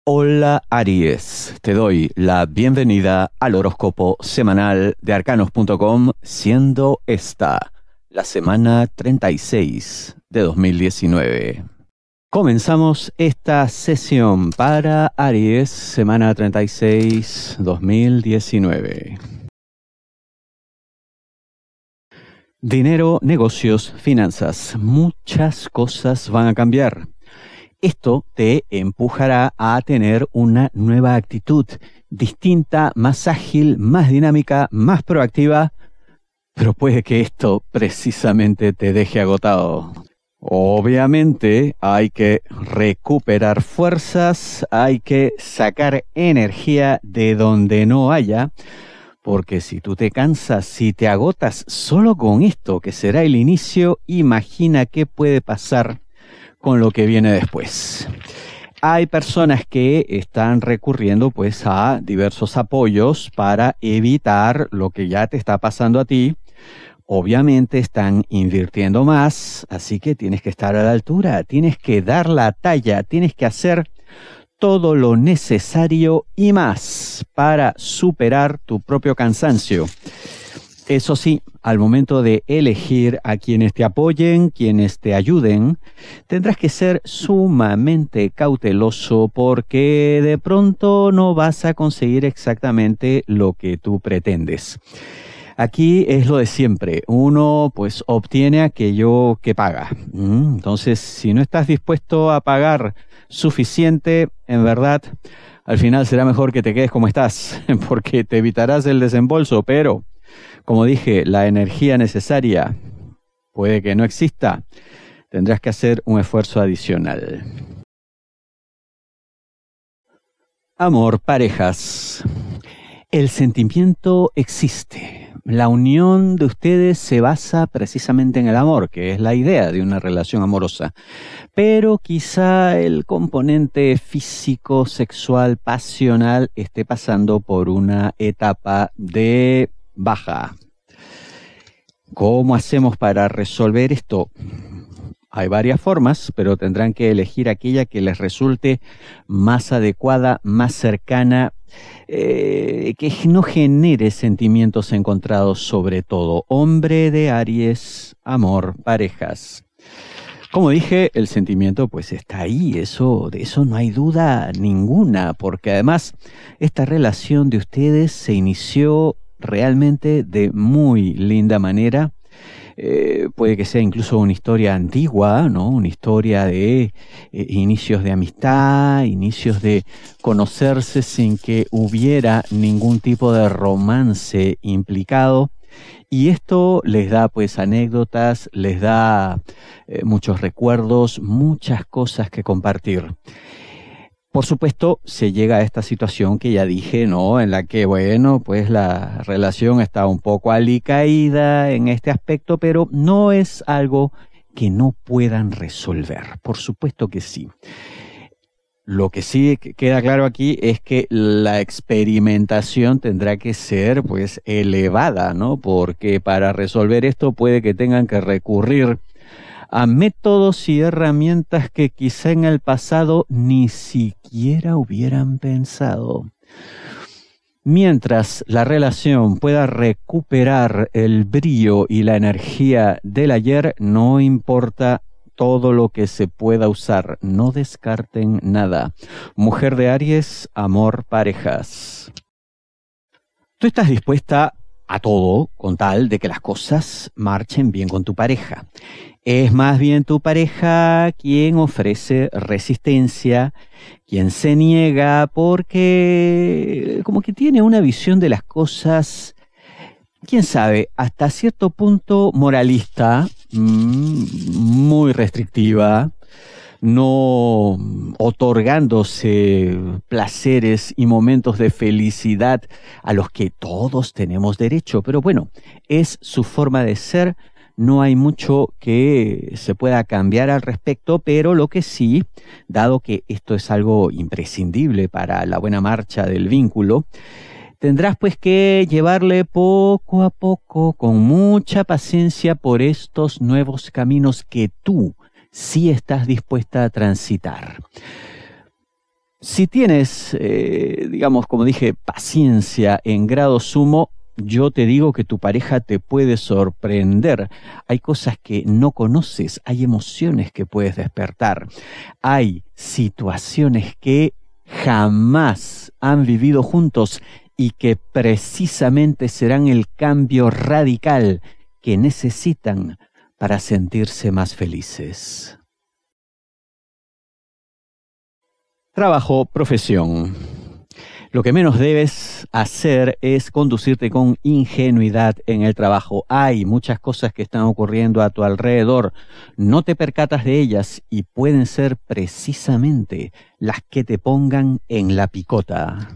Hola Aries, te doy la bienvenida al horóscopo semanal de arcanos.com, siendo esta la semana 36 de 2019. Comenzamos esta sesión para Aries, semana 36, 2019. Dinero, negocios, finanzas, muchas cosas van a cambiar. Esto te empujará a tener una nueva actitud, distinta, más ágil, más dinámica, más proactiva, pero puede que esto precisamente te deje agotado. Obviamente hay que recuperar fuerzas, hay que sacar energía de donde no haya, porque si tú te cansas, si te agotas solo con esto, que será el inicio, imagina qué puede pasar con lo que viene después. Hay personas que están recurriendo pues a diversos apoyos para evitar lo que ya te está pasando a ti. Obviamente están invirtiendo más, así que tienes que estar a la altura, tienes que dar la talla, tienes que hacer todo lo necesario y más para superar tu propio cansancio. Eso sí, al momento de elegir a quienes te apoyen, quienes te ayuden, tendrás que ser sumamente cauteloso porque de pronto no vas a conseguir exactamente lo que tú pretendes. Aquí es lo de siempre, uno pues obtiene aquello que paga. Entonces, si no estás dispuesto a pagar suficiente, en verdad, al final será mejor que te quedes como estás, porque te evitarás el desembolso, pero como dije, la energía necesaria puede que no exista. Tendrás que hacer un esfuerzo adicional. Amor, parejas. El sentimiento existe. La unión de ustedes se basa precisamente en el amor, que es la idea de una relación amorosa. Pero quizá el componente físico, sexual, pasional esté pasando por una etapa de baja. ¿Cómo hacemos para resolver esto? Hay varias formas, pero tendrán que elegir aquella que les resulte más adecuada, más cercana, que no genere sentimientos encontrados, sobre todo. Hombre de Aries, amor, parejas. Como dije, el sentimiento pues está ahí, de eso no hay duda ninguna, porque además esta relación de ustedes se inició realmente de muy linda manera. Puede que sea incluso una historia antigua, ¿no? Una historia de inicios de amistad, inicios de conocerse sin que hubiera ningún tipo de romance implicado. Y esto les da pues anécdotas, les da muchos recuerdos, muchas cosas que compartir. Por supuesto, se llega a esta situación que ya dije, ¿no? En la que, bueno, pues la relación está un poco alicaída en este aspecto, pero no es algo que no puedan resolver. Por supuesto que sí. Lo que sí queda claro aquí es que la experimentación tendrá que ser, pues, elevada, ¿no? Porque para resolver esto puede que tengan que recurrir a métodos y herramientas que quizá en el pasado ni siquiera hubieran pensado. Mientras la relación pueda recuperar el brillo y la energía del ayer, no importa todo lo que se pueda usar, no descarten nada. Mujer de Aries, amor, parejas. Tú estás dispuesta a todo con tal de que las cosas marchen bien con tu pareja. Es más bien tu pareja quien ofrece resistencia, quien se niega porque como que tiene una visión de las cosas, quién sabe, hasta cierto punto moralista, muy restrictiva, no otorgándose placeres y momentos de felicidad a los que todos tenemos derecho. Pero bueno, es su forma de ser. No hay mucho que se pueda cambiar al respecto, pero lo que sí, dado que esto es algo imprescindible para la buena marcha del vínculo, tendrás pues que llevarle poco a poco, con mucha paciencia, por estos nuevos caminos que tú sí estás dispuesta a transitar. Si tienes, digamos, como dije, paciencia en grado sumo, yo te digo que tu pareja te puede sorprender. Hay cosas que no conoces, hay emociones que puedes despertar, hay situaciones que jamás han vivido juntos y que precisamente serán el cambio radical que necesitan para sentirse más felices. Trabajo, profesión. Lo que menos debes hacer es conducirte con ingenuidad en el trabajo. Hay muchas cosas que están ocurriendo a tu alrededor. No te percatas de ellas y pueden ser precisamente las que te pongan en la picota.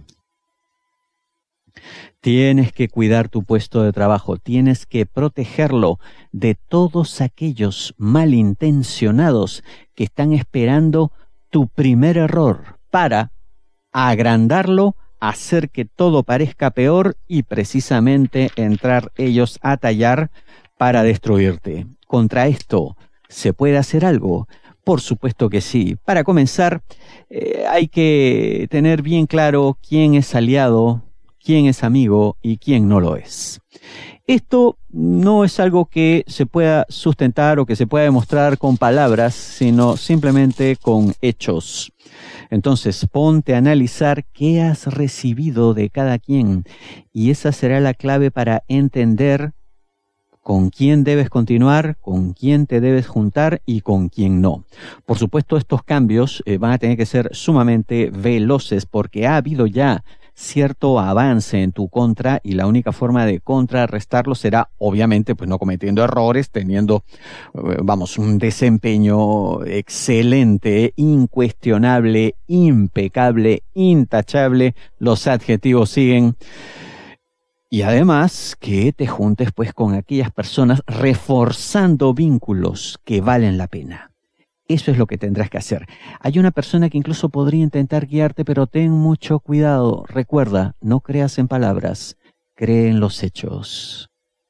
Tienes que cuidar tu puesto de trabajo, tienes que protegerlo de todos aquellos malintencionados que están esperando tu primer error para agrandarlo, hacer que todo parezca peor y precisamente entrar ellos a tallar para destruirte. Contra esto, ¿se puede hacer algo? Por supuesto que sí. Para comenzar, hay que tener bien claro quién es aliado, quién es amigo y quién no lo es. Esto no es algo que se pueda sustentar o que se pueda demostrar con palabras, sino simplemente con hechos. Entonces, ponte a analizar qué has recibido de cada quien y esa será la clave para entender con quién debes continuar, con quién te debes juntar y con quién no. Por supuesto, estos cambios van a tener que ser sumamente veloces porque ha habido ya cierto avance en tu contra y la única forma de contrarrestarlo será obviamente pues no cometiendo errores, teniendo un desempeño excelente, incuestionable, impecable, intachable, los adjetivos siguen. Y además que te juntes pues con aquellas personas reforzando vínculos que valen la pena. Eso es lo que tendrás que hacer. Hay una persona que incluso podría intentar guiarte, pero ten mucho cuidado. Recuerda, no creas en palabras, cree en los hechos.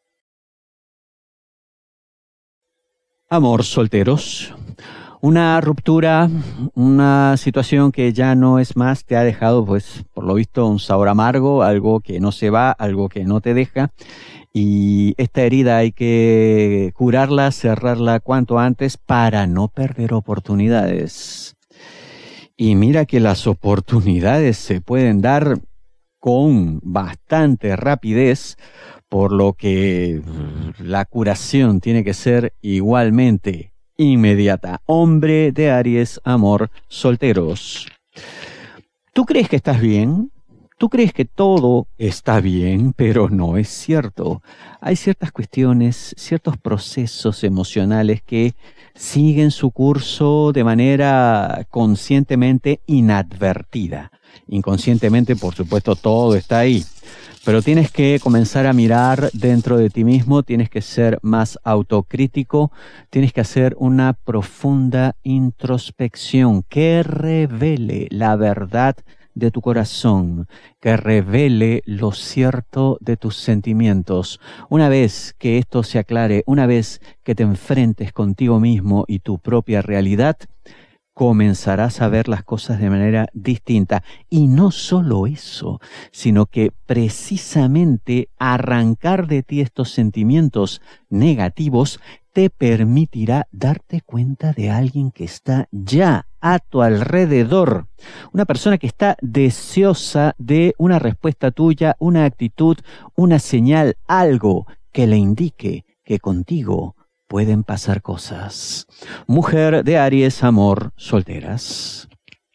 Amor, solteros. Una ruptura, una situación que ya no es más, te ha dejado, pues, por lo visto, un sabor amargo, algo que no se va, algo que no te deja. Y esta herida hay que curarla, cerrarla cuanto antes para no perder oportunidades. Y mira que las oportunidades se pueden dar con bastante rapidez, por lo que la curación tiene que ser igualmente inmediata. Hombre de Aries, amor, solteros. ¿Tú crees que estás bien? Tú crees que todo está bien, pero no es cierto. Hay ciertas cuestiones, ciertos procesos emocionales que siguen su curso de manera conscientemente inadvertida. Inconscientemente, por supuesto, todo está ahí. Pero tienes que comenzar a mirar dentro de ti mismo, tienes que ser más autocrítico, tienes que hacer una profunda introspección que revele la verdad de tu corazón, que revele lo cierto de tus sentimientos. Una vez que esto se aclare, una vez que te enfrentes contigo mismo y tu propia realidad, comenzarás a ver las cosas de manera distinta. Y no solo eso, sino que precisamente arrancar de ti estos sentimientos negativos te permitirá darte cuenta de alguien que está ya a tu alrededor. Una persona que está deseosa de una respuesta tuya, una actitud, una señal, algo que le indique que contigo pueden pasar cosas. Mujer de Aries, amor, solteras.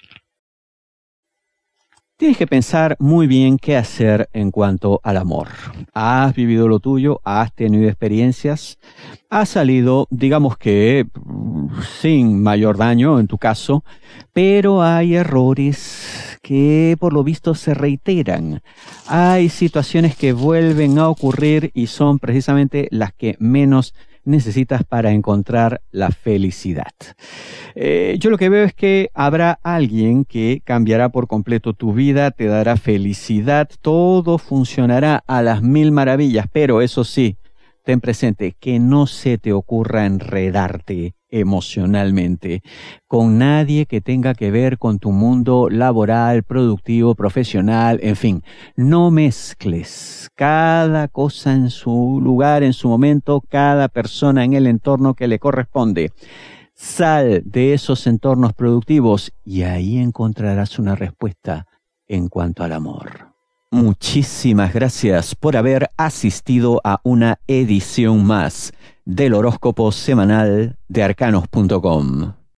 Tienes que pensar muy bien qué hacer en cuanto al amor. Has vivido lo tuyo, has tenido experiencias, has salido, digamos que sin mayor daño en tu caso, pero hay errores que por lo visto se reiteran. Hay situaciones que vuelven a ocurrir y son precisamente las que menos necesitas para encontrar la felicidad. Yo lo que veo es que habrá alguien que cambiará por completo tu vida, te dará felicidad, todo funcionará a las mil maravillas, pero eso sí, ten presente que no se te ocurra enredarte emocionalmente con nadie que tenga que ver con tu mundo laboral, productivo, profesional, en fin. No mezcles cada cosa en su lugar, en su momento, cada persona en el entorno que le corresponde. Sal de esos entornos productivos y ahí encontrarás una respuesta en cuanto al amor. Muchísimas gracias por haber asistido a una edición más del horóscopo semanal de arcanos.com.